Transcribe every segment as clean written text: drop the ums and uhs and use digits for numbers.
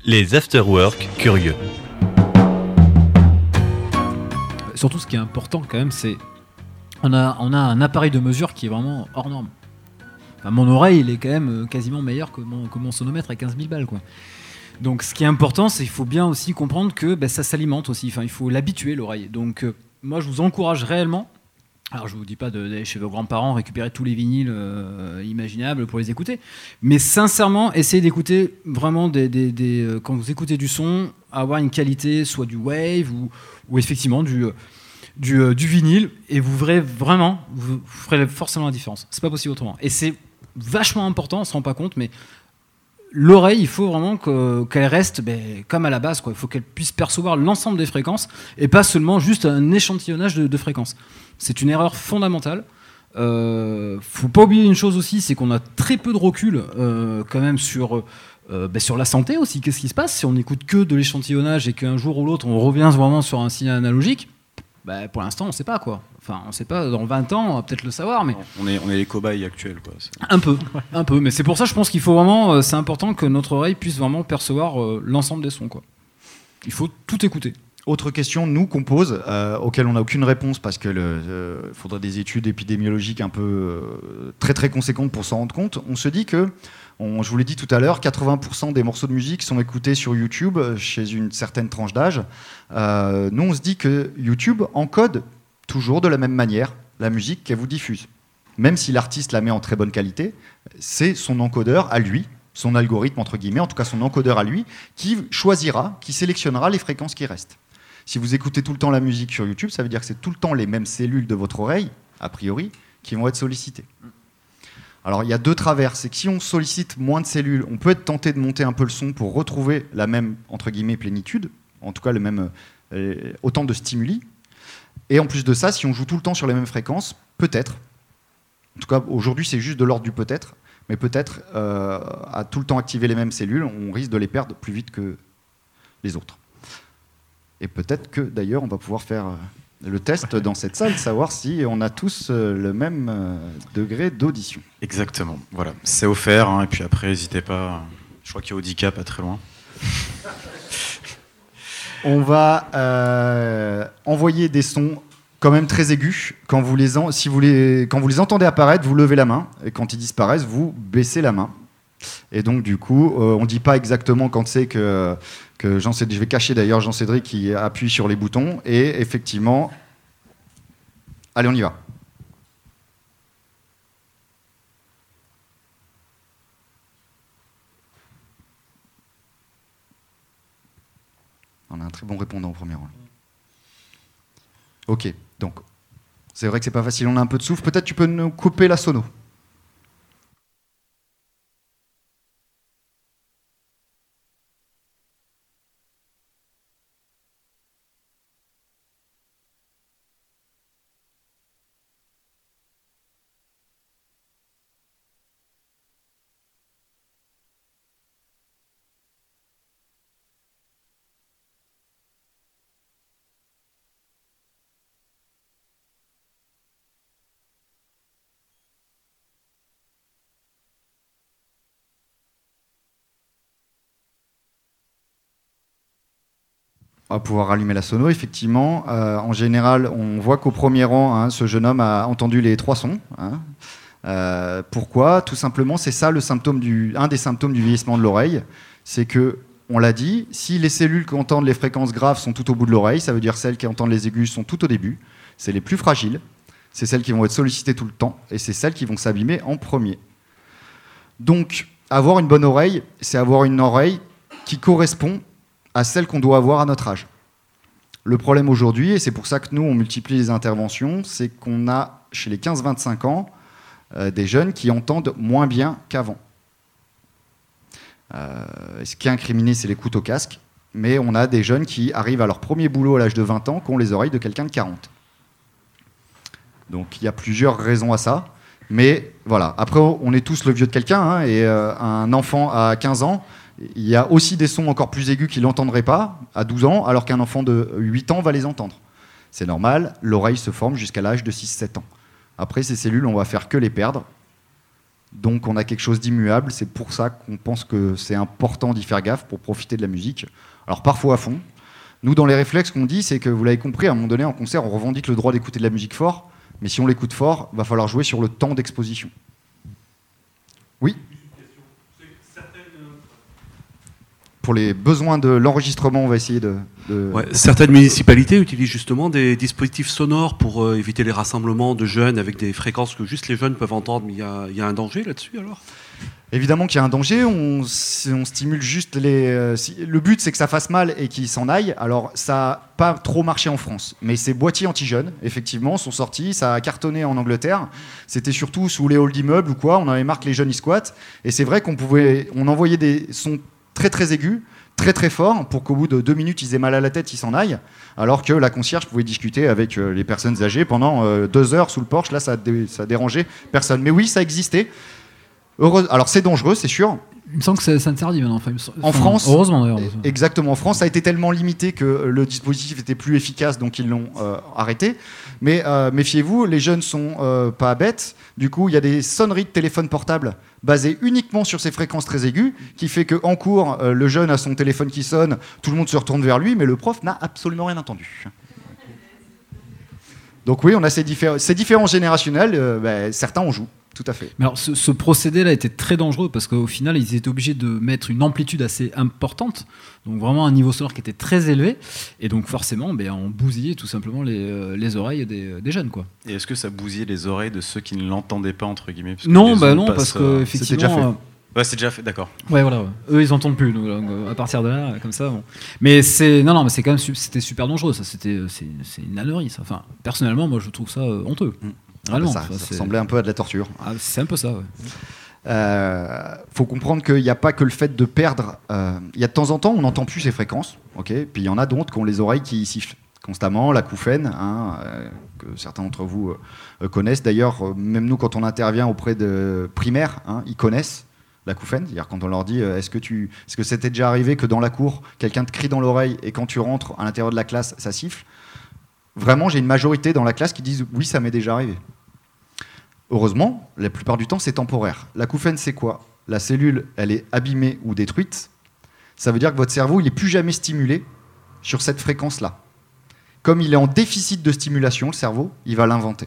Les afterwork curieux. Surtout, ce qui est important quand même, c'est on a un appareil de mesure qui est vraiment hors norme. Enfin, mon oreille, il est quand même quasiment meilleur que mon sonomètre à 15 000 balles, quoi. Donc, ce qui est important, c'est qu'il faut bien aussi comprendre que ça s'alimente aussi. Enfin, il faut l'habituer, l'oreille. Donc, moi, je vous encourage réellement. Alors, je ne vous dis pas d'aller chez vos grands-parents récupérer tous les vinyles imaginables pour les écouter. Mais sincèrement, essayez d'écouter vraiment quand vous écoutez du son, avoir une qualité, soit du wave ou effectivement du vinyle, et vous verrez vraiment, vous ferez forcément la différence. C'est pas possible autrement. Et c'est vachement important, on ne se rend pas compte, mais l'oreille, il faut vraiment qu'elle reste comme à la base, quoi. Il faut qu'elle puisse percevoir l'ensemble des fréquences et pas seulement juste un échantillonnage de fréquences. C'est une erreur fondamentale. Faut pas oublier une chose aussi, c'est qu'on a très peu de recul quand même sur la santé aussi. Qu'est-ce qui se passe si on n'écoute que de l'échantillonnage et qu'un jour ou l'autre on revient vraiment sur un signal analogique? Pour l'instant, on ne sait pas, quoi. Enfin, on ne sait pas. Dans 20 ans, on va peut-être le savoir, mais on est les cobayes actuels, quoi. Un peu. Mais c'est pour ça, je pense qu'il faut vraiment. C'est important que notre oreille puisse vraiment percevoir l'ensemble des sons, quoi. Il faut tout écouter. Autre question nous qu'on pose, auquel on n'a aucune réponse parce que faudrait des études épidémiologiques un peu très très conséquentes pour s'en rendre compte. On se dit que, je vous l'ai dit tout à l'heure, 80% des morceaux de musique sont écoutés sur YouTube chez une certaine tranche d'âge. Nous, on se dit que YouTube encode toujours de la même manière la musique qu'elle vous diffuse. Même si l'artiste la met en très bonne qualité, c'est son encodeur à lui, son algorithme entre guillemets, en tout cas son encodeur à lui, qui choisira, qui sélectionnera les fréquences qui restent. Si vous écoutez tout le temps la musique sur YouTube, ça veut dire que c'est tout le temps les mêmes cellules de votre oreille, a priori, qui vont être sollicitées. Alors il y a deux travers, c'est que si on sollicite moins de cellules, on peut être tenté de monter un peu le son pour retrouver la même, entre guillemets, plénitude, en tout cas le même, autant de stimuli. Et en plus de ça, si on joue tout le temps sur les mêmes fréquences, peut-être, en tout cas aujourd'hui c'est juste de l'ordre du peut-être, mais peut-être à tout le temps activer les mêmes cellules, on risque de les perdre plus vite que les autres. Et peut-être que d'ailleurs on va pouvoir faire le test dans cette salle, savoir si on a tous le même degré d'audition. Exactement, voilà, c'est offert, hein, et puis après n'hésitez pas, je crois qu'il y a Audica pas très loin. On va envoyer des sons quand même très aigus. Quand vous les entendez apparaître, vous levez la main, et quand ils disparaissent, vous baissez la main. Et donc du coup, on ne dit pas exactement quand c'est que je vais cacher d'ailleurs Jean-Cédric qui appuie sur les boutons, et effectivement, allez, on y va. On a un très bon répondant au premier rang. Ok, donc c'est vrai que c'est pas facile, on a un peu de souffle. Peut-être tu peux nous couper la sono. On va pouvoir rallumer la sono, effectivement. En général, on voit qu'au premier rang, hein, ce jeune homme a entendu les 3 sons. Hein. Pourquoi ? Tout simplement, c'est ça un des symptômes du vieillissement de l'oreille. C'est que, on l'a dit, si les cellules qui entendent les fréquences graves sont tout au bout de l'oreille, ça veut dire celles qui entendent les aigus sont tout au début. C'est les plus fragiles. C'est celles qui vont être sollicitées tout le temps. Et c'est celles qui vont s'abîmer en premier. Donc, avoir une bonne oreille, c'est avoir une oreille qui correspond à celle qu'on doit avoir à notre âge. Le problème aujourd'hui, et c'est pour ça que nous, on multiplie les interventions, c'est qu'on a, chez les 15-25 ans, des jeunes qui entendent moins bien qu'avant. Ce qui est incriminé, c'est l'écoute au casque, mais on a des jeunes qui arrivent à leur premier boulot à l'âge de 20 ans, qui ont les oreilles de quelqu'un de 40. Donc il y a plusieurs raisons à ça, mais voilà. Après, on est tous le vieux de quelqu'un, hein, et un enfant à 15 ans, il y a aussi des sons encore plus aigus qu'il n'entendrait pas à 12 ans, alors qu'un enfant de 8 ans va les entendre. C'est normal, l'oreille se forme jusqu'à l'âge de 6-7 ans. Après, ces cellules, on va faire que les perdre. Donc on a quelque chose d'immuable, c'est pour ça qu'on pense que c'est important d'y faire gaffe pour profiter de la musique. Alors parfois à fond. Nous, dans les réflexes qu'on dit, c'est que, vous l'avez compris, à un moment donné, en concert, on revendique le droit d'écouter de la musique fort, mais si on l'écoute fort, il va falloir jouer sur le temps d'exposition. Oui ? Pour les besoins de l'enregistrement, on va essayer de... Ouais, certaines municipalités utilisent justement des dispositifs sonores pour éviter les rassemblements de jeunes avec des fréquences que juste les jeunes peuvent entendre, mais il y a un danger là-dessus alors ? Évidemment qu'il y a un danger, on stimule juste les... le but, c'est que ça fasse mal et qu'ils s'en aillent. Alors, ça n'a pas trop marché en France. Mais ces boîtiers anti-jeunes, effectivement, sont sortis. Ça a cartonné en Angleterre. C'était surtout sous les halls d'immeubles ou quoi. On avait marre que les jeunes y squattent. Et c'est vrai on envoyait des sons très très aigus, très très forts, pour qu'au bout de 2 minutes, ils aient mal à la tête, ils s'en aillent. Alors que la concierge pouvait discuter avec les personnes âgées pendant 2 heures sous le porche. Là, ça dérangeait personne. Mais oui, ça existait. Alors c'est dangereux, c'est sûr. Il me semble que c'est interdit maintenant. En France, heureusement d'ailleurs. Exactement. En France, ça a été tellement limité que le dispositif était plus efficace, donc ils l'ont arrêté. Mais méfiez-vous, les jeunes sont pas bêtes. Du coup, il y a des sonneries de téléphone portable basées uniquement sur ces fréquences très aiguës, qui fait qu'en cours, le jeune a son téléphone qui sonne, tout le monde se retourne vers lui, mais le prof n'a absolument rien entendu. Donc oui, on a ces différences générationnelles. Certains en jouent. Tout à fait. Mais alors, ce procédé-là était très dangereux parce qu'au final, ils étaient obligés de mettre une amplitude assez importante, donc vraiment un niveau sonore qui était très élevé, et donc forcément, on bousillait tout simplement les oreilles des jeunes, quoi. Et est-ce que ça bousillait les oreilles de ceux qui ne l'entendaient pas, entre guillemets, parce que non, parce que effectivement, c'était déjà fait. Ouais, c'est déjà fait, d'accord. Ouais, voilà. Ouais. Eux, ils n'entendent plus. Donc, à partir de là, comme ça. Bon. Mais c'est mais c'est quand même c'était super dangereux. Ça, c'est une ânerie. Ça. Enfin, personnellement, moi, je trouve ça honteux. Vraiment, ça ressemblait un peu à de la torture. Ah, c'est un peu ça, ouais. Faut comprendre qu'il n'y a pas que le fait de perdre. Il y a de temps en temps, on n'entend plus ces fréquences, ok. Puis il y en a d'autres qui ont les oreilles qui sifflent constamment, l'acouphène, que certains d'entre vous connaissent. D'ailleurs, même nous, quand on intervient auprès de primaires, ils connaissent l'acouphène. C'est-à-dire quand on leur dit est-ce que c'était déjà arrivé que dans la cour, quelqu'un te crie dans l'oreille et quand tu rentres à l'intérieur de la classe, ça siffle. Vraiment, j'ai une majorité dans la classe qui disent oui, ça m'est déjà arrivé. Heureusement, la plupart du temps, c'est temporaire. L'acouphène, c'est quoi ? La cellule, elle est abîmée ou détruite. Ça veut dire que votre cerveau, il n'est plus jamais stimulé sur cette fréquence-là. Comme il est en déficit de stimulation, le cerveau, il va l'inventer.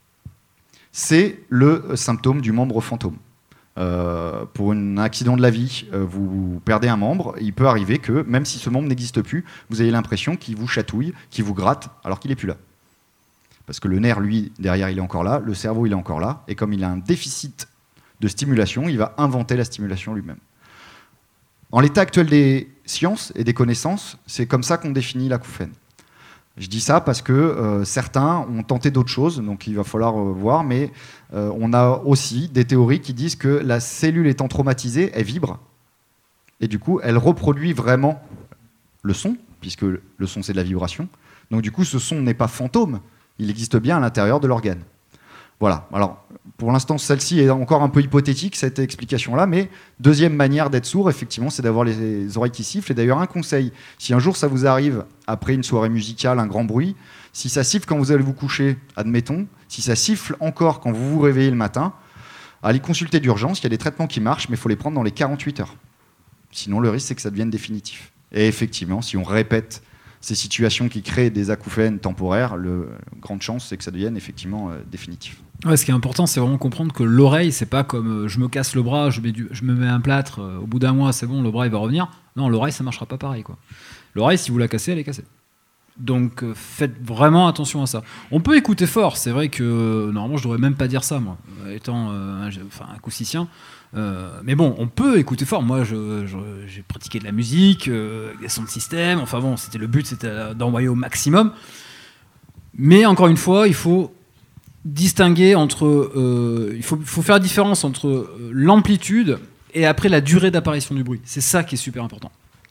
C'est le symptôme du membre fantôme. Pour un accident de la vie, vous perdez un membre, il peut arriver que, même si ce membre n'existe plus, vous ayez l'impression qu'il vous chatouille, qu'il vous gratte, alors qu'il n'est plus là. Parce que le nerf, lui, derrière, il est encore là, le cerveau, il est encore là, et comme il a un déficit de stimulation, il va inventer la stimulation lui-même. En l'état actuel des sciences et des connaissances, c'est comme ça qu'on définit l'acouphène. Je dis ça parce que certains ont tenté d'autres choses, donc il va falloir voir, mais on a aussi des théories qui disent que la cellule étant traumatisée, elle vibre, et du coup, elle reproduit vraiment le son, puisque le son, c'est de la vibration. Donc du coup, ce son n'est pas fantôme, il existe bien à l'intérieur de l'organe. Voilà. Alors, pour l'instant, celle-ci est encore un peu hypothétique, cette explication-là, mais deuxième manière d'être sourd, effectivement, c'est d'avoir les oreilles qui sifflent. Et d'ailleurs, un conseil, si un jour ça vous arrive, après une soirée musicale, un grand bruit, si ça siffle quand vous allez vous coucher, admettons, si ça siffle encore quand vous vous réveillez le matin, allez consulter d'urgence, il y a des traitements qui marchent, mais il faut les prendre dans les 48 heures. Sinon, le risque, c'est que ça devienne définitif. Et effectivement, si on répète ces situations qui créent des acouphènes temporaires, la grande chance, c'est que ça devienne effectivement définitif. Ouais, ce qui est important, c'est vraiment comprendre que l'oreille, c'est pas comme je me casse le bras, je me mets un plâtre, au bout d'un mois, c'est bon, le bras il va revenir. Non, l'oreille, ça marchera pas pareil, quoi. L'oreille, si vous la cassez, elle est cassée. Donc faites vraiment attention à ça. On peut écouter fort, c'est vrai que normalement je devrais même pas dire ça, moi, étant un acousticien. Mais bon, on peut écouter fort. Moi, j'ai pratiqué de la musique, des sons de système. Enfin bon, le but, c'était d'envoyer au maximum. Mais encore une fois, il faut distinguer entre, il faut faire la différence entre l'amplitude et après la durée d'apparition du bruit. C'est ça qui est super important.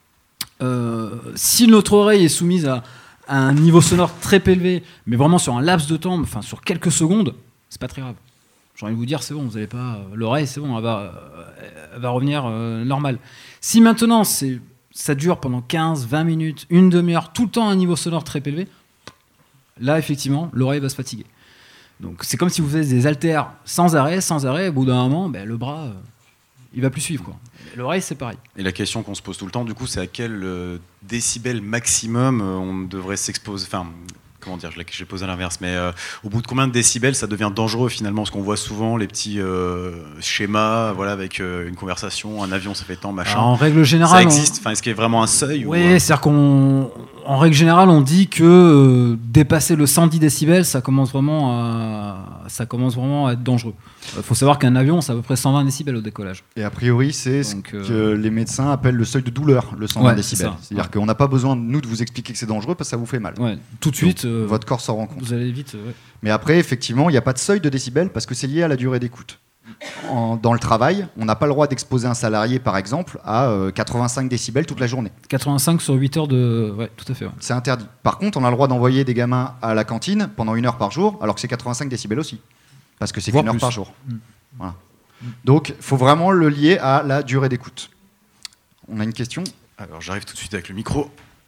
Si notre oreille est soumise à un niveau sonore très élevé, mais vraiment sur un laps de temps, enfin sur quelques secondes, c'est pas très grave. J'ai envie de vous dire, c'est bon, vous n'allez pas. L'oreille, c'est bon, elle va revenir normale. Si maintenant ça dure pendant 15, 20 minutes, une demi-heure, tout le temps à un niveau sonore très élevé, là effectivement, l'oreille va se fatiguer. Donc c'est comme si vous faisiez des haltères sans arrêt, au bout d'un moment, le bras, il va plus suivre, quoi. L'oreille, c'est pareil. Et la question qu'on se pose tout le temps, du coup, c'est à quel décibel maximum on devrait s'exposer. Enfin, comment dire, j'ai posé à l'inverse, mais au bout de combien de décibels ça devient dangereux finalement? Parce qu'on voit souvent les petits schémas, voilà, avec une conversation, un avion ça fait tant, machin. Alors, en règle générale, ça existe. Enfin, est-ce qu'il y a vraiment un seuil? Oui, c'est-à-dire qu'en règle générale, on dit que dépasser le 110 décibels, ça commence vraiment à être dangereux. Il faut savoir qu'un avion, c'est à peu près 120 décibels au décollage. Et a priori, c'est ce que les médecins appellent le seuil de douleur, le 120 décibels. C'est-à-dire qu'on n'a pas besoin, nous, de vous expliquer que c'est dangereux parce que ça vous fait mal. Ouais, tout de suite. Votre corps s'en rend compte. Vous allez vite. Ouais. Mais après, effectivement, il n'y a pas de seuil de décibels parce que c'est lié à la durée d'écoute. Dans le travail, on n'a pas le droit d'exposer un salarié, par exemple, à 85 décibels toute la journée. 85 sur 8 heures de... Ouais, tout à fait. Ouais. C'est interdit. Par contre, on a le droit d'envoyer des gamins à la cantine pendant 1 heure par jour, alors que c'est 85 décibels aussi. Parce que c'est Voire qu'1 heure plus. par jour. Voilà. Donc, il faut vraiment le lier à la durée d'écoute. On a une question? Alors, j'arrive tout de suite avec le micro.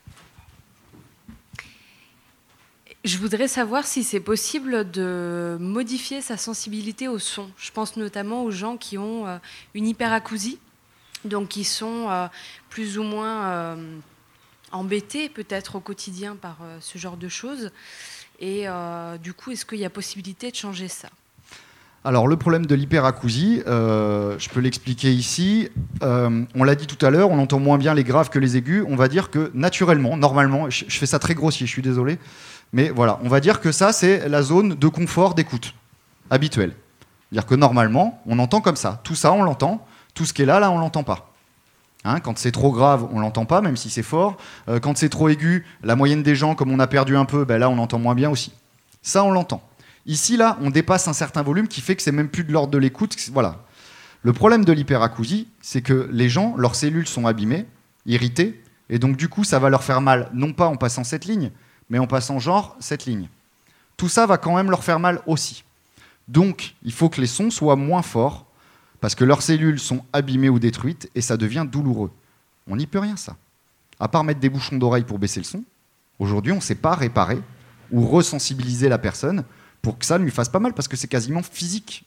Je voudrais savoir si c'est possible de modifier sa sensibilité au son. Je pense notamment aux gens qui ont une hyperacousie, donc qui sont plus ou moins embêtés peut-être au quotidien par ce genre de choses. Et du coup, est-ce qu'il y a possibilité de changer ça? Alors, le problème de l'hyperacousie, je peux l'expliquer ici. On l'a dit tout à l'heure, on entend moins bien les graves que les aigus. On va dire que naturellement, normalement, je fais ça très grossier, je suis désolé, mais voilà, on va dire que ça, c'est la zone de confort d'écoute habituelle. C'est-à-dire que normalement, on entend comme ça. Tout ça, on l'entend. Tout ce qui est là, on l'entend pas. Hein, quand c'est trop grave, on l'entend pas, même si c'est fort. Quand c'est trop aigu, la moyenne des gens, comme on a perdu un peu, là, on entend moins bien aussi. Ça, on l'entend. Ici, là, on dépasse un certain volume qui fait que c'est même plus de l'ordre de l'écoute. Voilà. Le problème de l'hyperacousie, c'est que les gens, leurs cellules sont abîmées, irritées, et donc du coup, ça va leur faire mal, non pas en passant cette ligne, mais en passant genre cette ligne. Tout ça va quand même leur faire mal aussi. Donc, il faut que les sons soient moins forts, parce que leurs cellules sont abîmées ou détruites, et ça devient douloureux. On n'y peut rien, ça. À part mettre des bouchons d'oreille pour baisser le son, aujourd'hui, on ne sait pas réparer ou resensibiliser la personne pour que ça ne lui fasse pas mal, parce que c'est quasiment physique.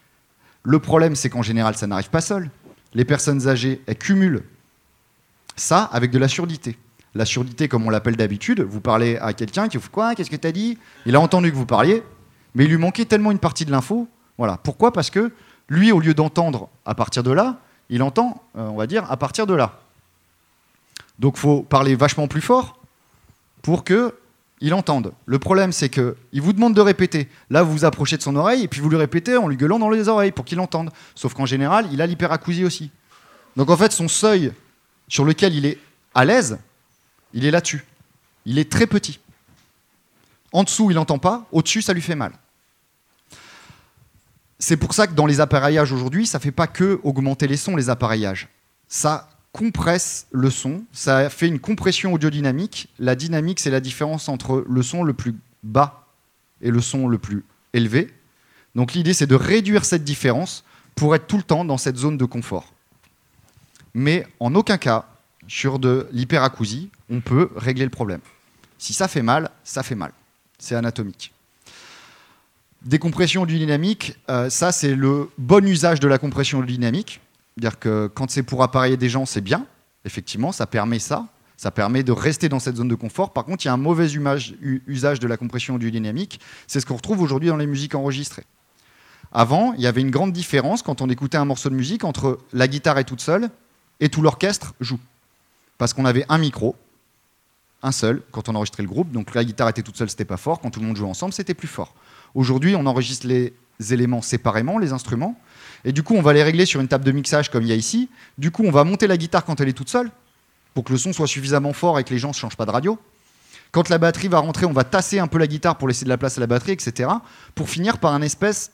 Le problème, c'est qu'en général, ça n'arrive pas seul. Les personnes âgées, elles cumulent ça avec de la surdité. La surdité, comme on l'appelle d'habitude, vous parlez à quelqu'un qui vous fait quoi? Qu'est-ce que tu as dit? Il a entendu que vous parliez, mais il lui manquait tellement une partie de l'info. Voilà. Pourquoi? Parce que lui, au lieu d'entendre à partir de là, il entend, on va dire, à partir de là. Donc il faut parler vachement plus fort pour qu'il entende. Le problème, c'est qu'il vous demande de répéter. Là, vous vous approchez de son oreille et puis vous lui répétez en lui gueulant dans les oreilles pour qu'il entende. Sauf qu'en général, il a l'hyperacousie aussi. Donc en fait, son seuil sur lequel il est à l'aise, il est là-dessus. Il est très petit. En dessous, il n'entend pas. Au-dessus, ça lui fait mal. C'est pour ça que dans les appareillages aujourd'hui, ça ne fait pas que augmenter les sons, les appareillages. Ça compresse le son, ça fait une compression audiodynamique. La dynamique, c'est la différence entre le son le plus bas et le son le plus élevé. Donc l'idée, c'est de réduire cette différence pour être tout le temps dans cette zone de confort. Mais en aucun cas, sur de l'hyperacousie, on peut régler le problème. Si ça fait mal, ça fait mal. C'est anatomique. Décompression audiodynamique, ça c'est le bon usage de la compression audiodynamique. C'est-à-dire que quand c'est pour appareiller des gens, c'est bien. Effectivement, ça permet ça. Ça permet de rester dans cette zone de confort. Par contre, il y a un mauvais usage de la compression audiodynamique. C'est ce qu'on retrouve aujourd'hui dans les musiques enregistrées. Avant, il y avait une grande différence quand on écoutait un morceau de musique entre la guitare est toute seule et tout l'orchestre joue. Parce qu'on avait un micro, un seul, quand on enregistrait le groupe. Donc la guitare était toute seule, c'était pas fort. Quand tout le monde jouait ensemble, c'était plus fort. Aujourd'hui, on enregistre les éléments séparément, les instruments. Et du coup, on va les régler sur une table de mixage comme il y a ici. Du coup, on va monter la guitare quand elle est toute seule, pour que le son soit suffisamment fort et que les gens ne changent pas de radio. Quand la batterie va rentrer, on va tasser un peu la guitare pour laisser de la place à la batterie, etc. Pour finir par un espèce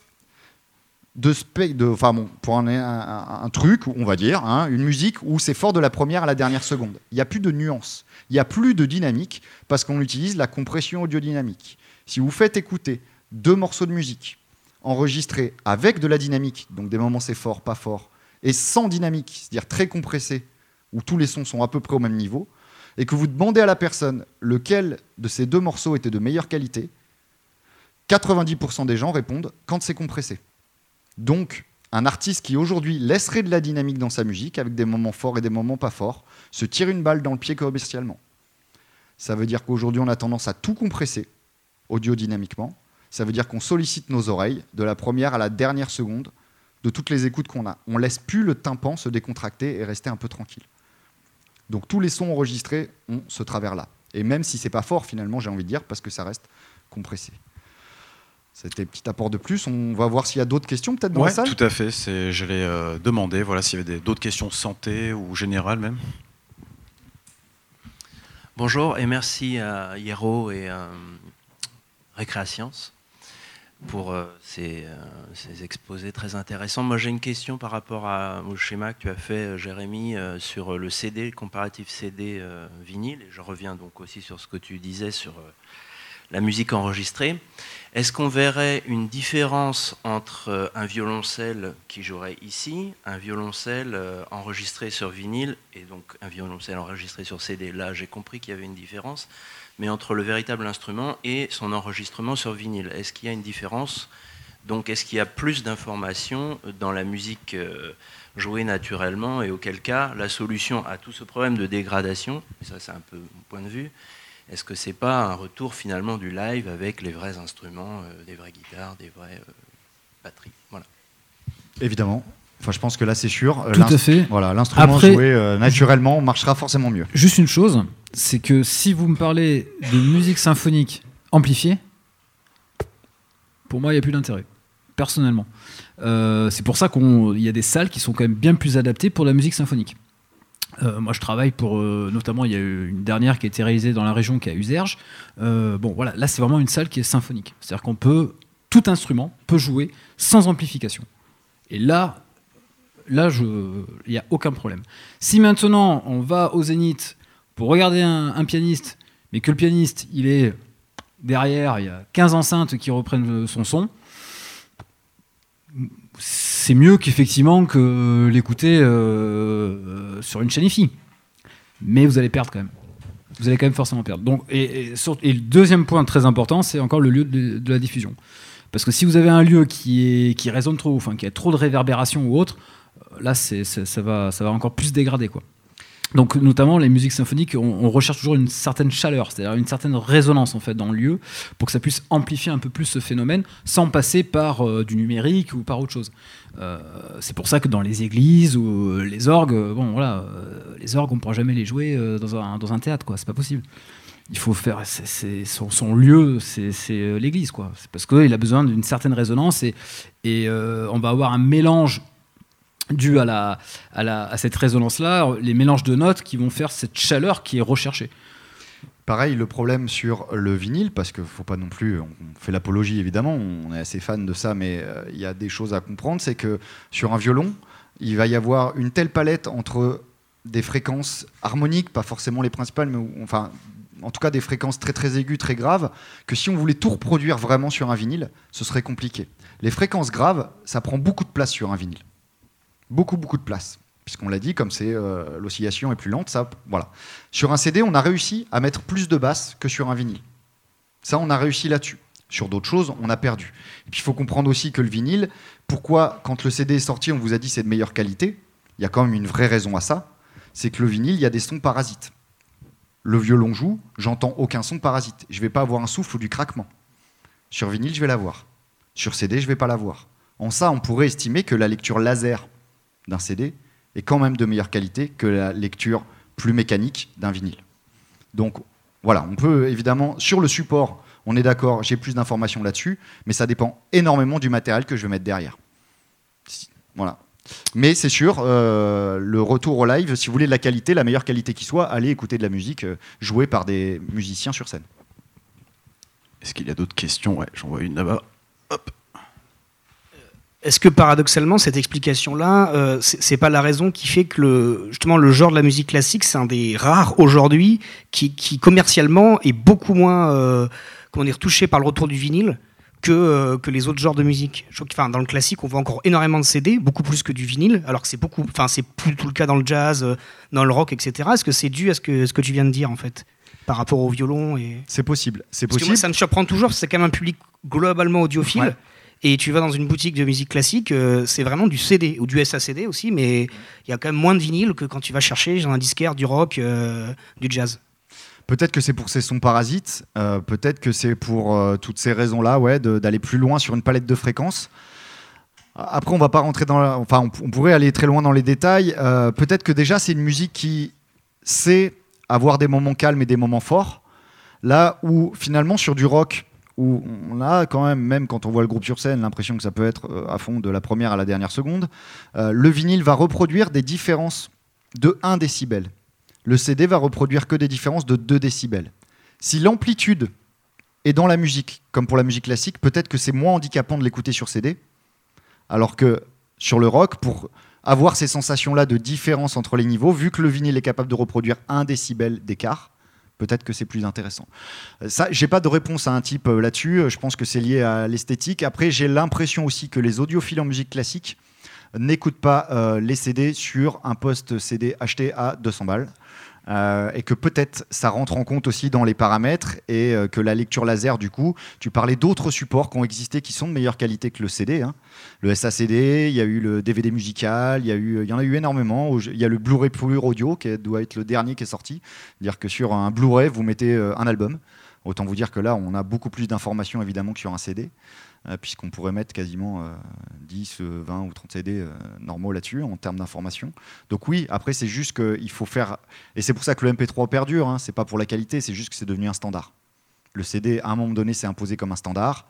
pour un truc, on va dire, une musique où c'est fort de la première à la dernière seconde. Il n'y a plus de nuance, il n'y a plus de dynamique, parce qu'on utilise la compression audiodynamique. Si vous faites écouter 2 morceaux de musique enregistrés avec de la dynamique, donc des moments c'est fort, pas fort, et sans dynamique, c'est-à-dire très compressé, où tous les sons sont à peu près au même niveau, et que vous demandez à la personne lequel de ces 2 morceaux était de meilleure qualité, 90% des gens répondent quand c'est compressé. Donc, un artiste qui aujourd'hui laisserait de la dynamique dans sa musique, avec des moments forts et des moments pas forts, se tire une balle dans le pied commercialement. Ça veut dire qu'aujourd'hui, on a tendance à tout compresser, audio-dynamiquement. Ça veut dire qu'on sollicite nos oreilles, de la première à la dernière seconde, de toutes les écoutes qu'on a. On laisse plus le tympan se décontracter et rester un peu tranquille. Donc tous les sons enregistrés ont ce travers-là. Et même si c'est pas fort, finalement, j'ai envie de dire, parce que ça reste compressé. C'était un petit apport de plus. On va voir s'il y a d'autres questions peut-être dans la salle. Tout à fait. J'allais demander voilà, s'il y avait d'autres questions santé ou générales même. Bonjour et merci à Hiero et Récréascience pour ces exposés très intéressants. Moi j'ai une question par rapport au schéma que tu as fait, Jérémy, sur le CD, le comparatif CD vinyle. Et je reviens donc aussi sur ce que tu disais sur la musique enregistrée. Est-ce qu'on verrait une différence entre un violoncelle qui jouerait ici, un violoncelle enregistré sur vinyle et donc un violoncelle enregistré sur CD? Là, j'ai compris qu'il y avait une différence, mais entre le véritable instrument et son enregistrement sur vinyle, est-ce qu'il y a une différence? Donc, est-ce qu'il y a plus d'informations dans la musique jouée naturellement, et auquel cas, la solution à tout ce problème de dégradation, et ça c'est un peu mon point de vue, est-ce que c'est pas un retour finalement du live avec les vrais instruments, des vraies guitares, des vraies batteries? Voilà. Évidemment. Enfin, je pense que là, c'est sûr. Tout à fait. Voilà, l'instrument Après, joué naturellement marchera forcément mieux. Juste une chose, c'est que si vous me parlez de musique symphonique amplifiée, pour moi, il n'y a plus d'intérêt, personnellement. C'est pour ça qu'il y a des salles qui sont quand même bien plus adaptées pour la musique symphonique. Moi, je travaille pour, notamment, il y a eu une dernière qui a été réalisée dans la région, qui est à Userge. Bon, voilà, là, c'est vraiment une salle qui est symphonique. C'est-à-dire qu'on peut, tout instrument peut jouer sans amplification. Et là, il n'y a aucun problème. Si maintenant, on va au Zénith pour regarder un pianiste, mais que le pianiste, il est derrière, il y a 15 enceintes qui reprennent son son, c'est mieux qu'effectivement que l'écouter sur une chaîne hi-fi. Mais vous allez perdre quand même. Vous allez quand même forcément perdre. Donc, et le deuxième point très important, c'est encore le lieu de la diffusion. Parce que si vous avez un lieu qui résonne trop, enfin qui a trop de réverbération ou autre, là ça va encore plus dégrader, quoi. Donc notamment les musiques symphoniques, on recherche toujours une certaine chaleur, c'est-à-dire une certaine résonance en fait dans le lieu, pour que ça puisse amplifier un peu plus ce phénomène, sans passer par du numérique ou par autre chose. C'est pour ça que dans les églises ou les orgues, les orgues on ne pourra jamais les jouer dans un théâtre, quoi. C'est pas possible. Il faut faire son lieu, c'est l'église, quoi. C'est parce qu'il a besoin d'une certaine résonance et on va avoir un mélange dû à cette résonance-là, les mélanges de notes qui vont faire cette chaleur qui est recherchée. Pareil, le problème sur le vinyle, parce qu'il ne faut pas non plus, on fait l'apologie évidemment, on est assez fan de ça, mais il y a des choses à comprendre, c'est que sur un violon, il va y avoir une telle palette entre des fréquences harmoniques, pas forcément les principales, mais enfin, en tout cas des fréquences très très aiguës, très graves, que si on voulait tout reproduire vraiment sur un vinyle, ce serait compliqué. Les fréquences graves, ça prend beaucoup de place sur un vinyle. Beaucoup de place, puisqu'on l'a dit, comme c'est l'oscillation est plus lente, ça, voilà. Sur un CD, on a réussi à mettre plus de basses que sur un vinyle. Ça, on a réussi là-dessus. Sur d'autres choses, on a perdu. Et puis, il faut comprendre aussi que le vinyle, pourquoi, quand le CD est sorti, on vous a dit c'est de meilleure qualité, il y a quand même une vraie raison à ça, c'est que le vinyle, il y a des sons parasites. Le violon joue, j'entends aucun son parasite. Je ne vais pas avoir un souffle ou du craquement. Sur vinyle, je vais l'avoir. Sur CD, je ne vais pas l'avoir. En ça, on pourrait estimer que la lecture laser d'un CD est quand même de meilleure qualité que la lecture plus mécanique d'un vinyle. Donc voilà, on peut évidemment, sur le support, on est d'accord, j'ai plus d'informations là-dessus, mais ça dépend énormément du matériel que je vais mettre derrière. Voilà. Mais c'est sûr, le retour au live, si vous voulez de la qualité, la meilleure qualité qui soit, allez écouter de la musique jouée par des musiciens sur scène. Est-ce qu'il y a d'autres questions? Ouais, j'en vois une là-bas. Hop. Est-ce que paradoxalement, cette explication-là, c'est pas la raison qui fait que justement le genre de la musique classique, c'est un des rares aujourd'hui qui commercialement est beaucoup moins touché par le retour du vinyle que les autres genres de musique. Je trouve que dans le classique, on voit encore énormément de CD, beaucoup plus que du vinyle, alors que c'est plus tout le cas dans le jazz, dans le rock, etc. Est-ce que c'est dû à ce que tu viens de dire en fait? par rapport au violon C'est possible. C'est Parce que possible. moi, ça me surprend toujours, parce que c'est quand même un public globalement audiophile. Ouais. Et tu vas dans une boutique de musique classique, c'est vraiment du CD, ou du SACD aussi, mais il y a quand même moins de vinyle que quand tu vas chercher dans un disquaire du rock, du jazz. Peut-être que c'est pour ces sons parasites, peut-être que c'est pour toutes ces raisons-là, ouais, d'aller plus loin sur une palette de fréquences. Après, on va pas rentrer dans... on pourrait aller très loin dans les détails. Peut-être que déjà, c'est une musique qui sait avoir des moments calmes et des moments forts. Là où, finalement, sur du rock, où on a quand même quand on voit le groupe sur scène, l'impression que ça peut être à fond de la première à la dernière seconde, le vinyle va reproduire des différences de 1 décibel. Le CD va reproduire que des différences de 2 décibels. Si l'amplitude est dans la musique, comme pour la musique classique, peut-être que c'est moins handicapant de l'écouter sur CD, alors que sur le rock, pour avoir ces sensations-là de différence entre les niveaux, vu que le vinyle est capable de reproduire 1 décibel d'écart, peut-être que c'est plus intéressant. Ça, j'ai pas de réponse à un type là-dessus. Je pense que c'est lié à l'esthétique. Après, j'ai l'impression aussi que les audiophiles en musique classique n'écoutent pas les CD sur un poste CD acheté à 200 balles. Et que peut-être ça rentre en compte aussi dans les paramètres et que la lecture laser, du coup, tu parlais d'autres supports qui ont existé qui sont de meilleure qualité que le CD. Hein. Le SACD, il y a eu le DVD musical, il y en a eu énormément. Il y a le Blu-ray Pure Audio qui doit être le dernier qui est sorti. C'est-à-dire que sur un Blu-ray, vous mettez un album. Autant vous dire que là, on a beaucoup plus d'informations évidemment que sur un CD. Puisqu'on pourrait mettre quasiment 10, 20 ou 30 CD normaux là-dessus en termes d'information. Donc oui, après c'est juste qu'il faut faire... Et c'est pour ça que le MP3 perdure, hein, c'est pas pour la qualité, c'est juste que c'est devenu un standard. Le CD, à un moment donné, s'est imposé comme un standard.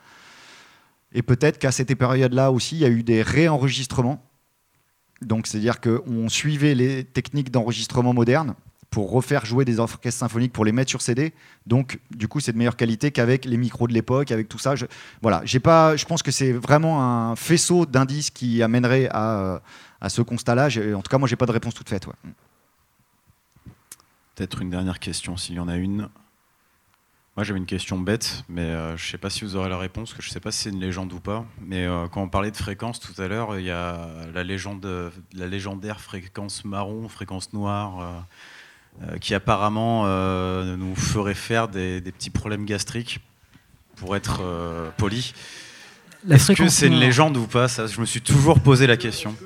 Et peut-être qu'à cette période-là aussi, il y a eu des réenregistrements. Donc c'est-à-dire qu'on suivait les techniques d'enregistrement modernes pour refaire jouer des orchestres symphoniques, pour les mettre sur CD. Donc, du coup, c'est de meilleure qualité qu'avec les micros de l'époque, avec tout ça. Je pense que c'est vraiment un faisceau d'indices qui amènerait à ce constat-là. En tout cas, moi, j'ai pas de réponse toute faite. Ouais. Peut-être une dernière question, s'il y en a une. Moi, j'avais une question bête, mais je ne sais pas si vous aurez la réponse, que je ne sais pas si c'est une légende ou pas. Mais quand on parlait de fréquence tout à l'heure, il y a la légendaire fréquence marron, fréquence noire... qui apparemment nous ferait faire des petits problèmes gastriques, pour être poli. Est-ce que c'est une légende ou pas ça, je me suis toujours posé la question.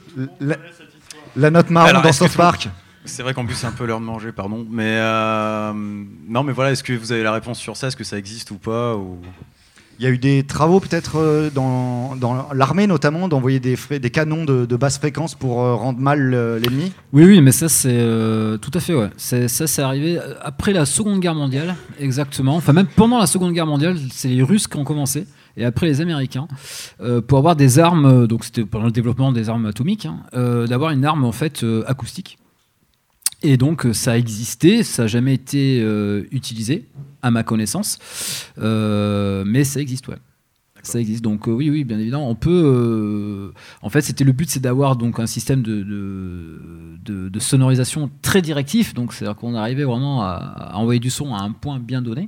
La note marron dans South Park. C'est vrai qu'en plus c'est un peu l'heure de manger, pardon. Mais non, mais voilà, est-ce que vous avez la réponse sur ça? Est-ce que ça existe ou pas ou... Il y a eu des travaux peut-être dans l'armée notamment d'envoyer des canons de basse fréquence pour rendre mal l'ennemi. Oui, mais ça c'est tout à fait, ouais. Ça c'est arrivé après la Seconde Guerre mondiale, exactement. Enfin même pendant la Seconde Guerre mondiale, c'est les Russes qui ont commencé et après les Américains pour avoir des armes. Donc c'était pendant le développement des armes atomiques, d'avoir une arme en fait acoustique. Et donc ça a existé, ça n'a jamais été utilisé, à ma connaissance, mais ça existe, ouais. D'accord. Ça existe, donc oui, bien évidemment, on peut... en fait, c'était le but, c'est d'avoir donc un système de sonorisation très directif, donc c'est-à-dire qu'on arrivait vraiment à envoyer du son à un point bien donné,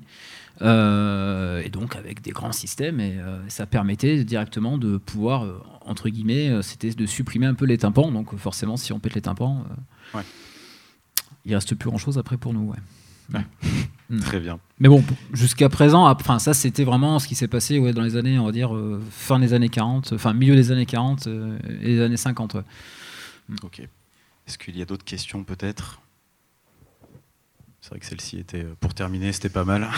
et donc avec des grands systèmes, et ça permettait directement de pouvoir, entre guillemets, c'était de supprimer un peu les tympans, donc forcément, si on pète les tympans... ouais. Il reste plus grand chose après pour nous. Ouais. Très bien. Mais bon, jusqu'à présent, enfin, ça c'était vraiment ce qui s'est passé dans les années, on va dire, fin des années 40, enfin milieu des années 40 et les années 50. Ouais. Ok. Est-ce qu'il y a d'autres questions peut-être? C'est vrai que celle-ci était, pour terminer, c'était pas mal.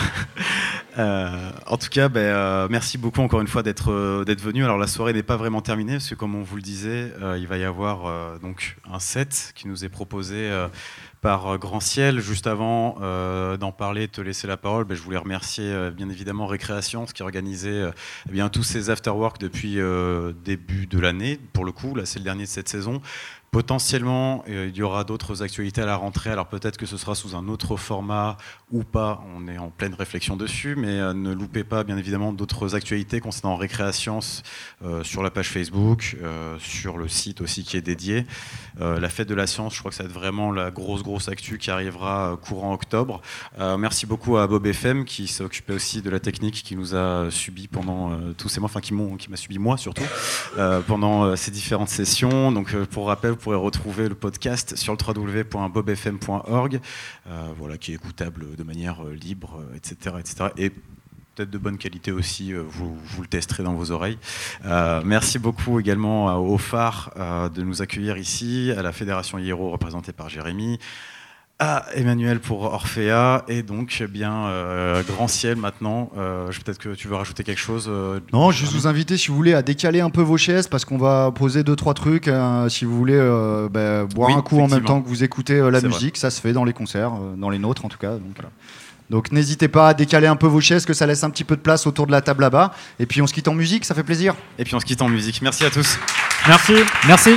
En tout cas, merci beaucoup encore une fois d'être venu. Alors la soirée n'est pas vraiment terminée parce que comme on vous le disait, il va y avoir donc un set qui nous est proposé par Grand Ciel. Juste avant d'en parler, de te laisser la parole, je voulais remercier bien évidemment Récréation, qui organisait tous ces afterwork depuis début de l'année. Pour le coup, là c'est le dernier de cette saison. Potentiellement, il y aura d'autres actualités à la rentrée, alors peut-être que ce sera sous un autre format ou pas, on est en pleine réflexion dessus, mais ne loupez pas bien évidemment d'autres actualités concernant Récréation sur la page Facebook, sur le site aussi qui est dédié. La fête de la science, je crois que ça va être vraiment la grosse actu qui arrivera courant octobre. Merci beaucoup à Bob FM qui s'est occupé aussi de la technique, qui nous a subi pendant tous ces mois, enfin qui m'a subi moi surtout, pendant ces différentes sessions. Donc pour rappel, vous pourrez retrouver le podcast sur le www.bobfm.org, voilà, qui est écoutable de manière libre, etc., etc. Et peut-être de bonne qualité aussi, vous le testerez dans vos oreilles. Merci beaucoup également au Phare de nous accueillir ici, à la Fédération Hiero représentée par Jérémy, à Emmanuel pour Orphea, et donc Grand Ciel maintenant. Peut-être que tu veux rajouter quelque chose Non, juste vous inviter, si vous voulez, à décaler un peu vos chaises, parce qu'on va poser 2-3 trucs. Si vous voulez boire un coup en même temps que vous écoutez la musique, ça se fait dans les concerts, dans les nôtres en tout cas. Donc, voilà. Donc n'hésitez pas à décaler un peu vos chaises, que ça laisse un petit peu de place autour de la table là-bas. Et puis on se quitte en musique, ça fait plaisir. Et puis on se quitte en musique. Merci à tous. Merci.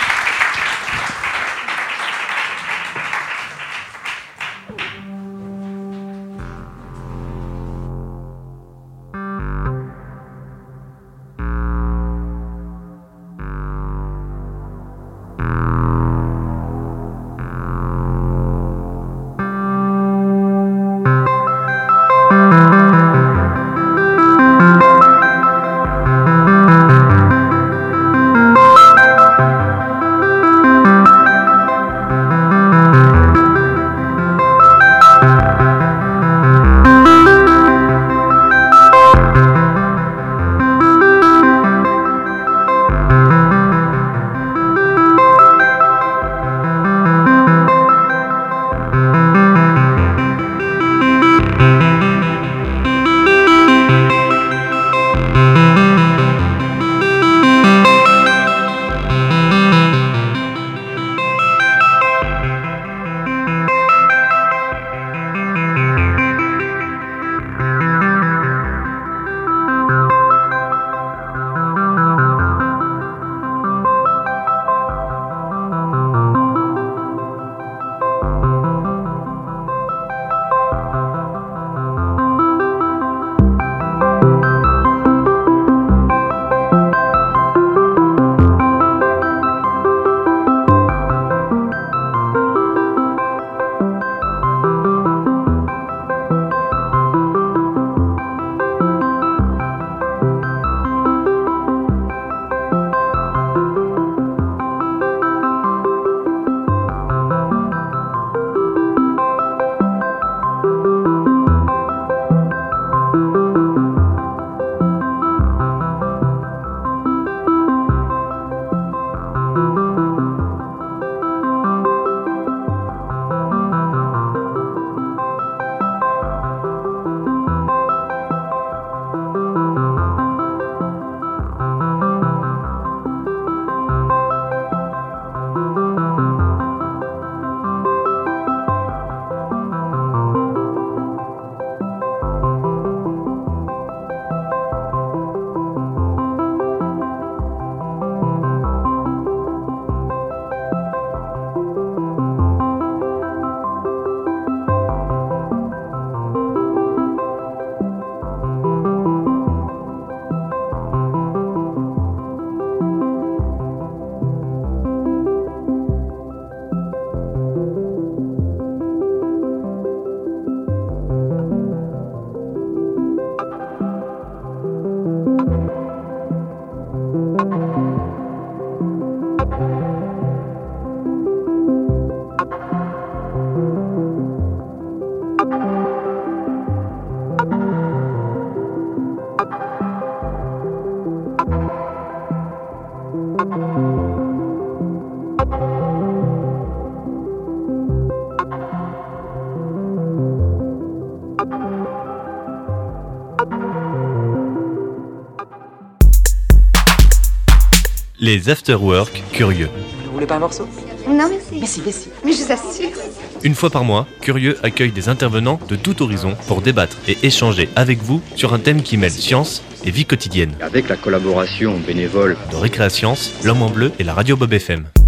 Les afterwork curieux. Vous voulez pas un morceau? Non, merci. Merci. Mais je vous assure. Une fois par mois, Curieux accueille des intervenants de tout horizon pour débattre et échanger avec vous sur un thème qui mêle science et vie quotidienne. Avec la collaboration bénévole de Récréascience, L'Homme en Bleu et la radio Bob FM.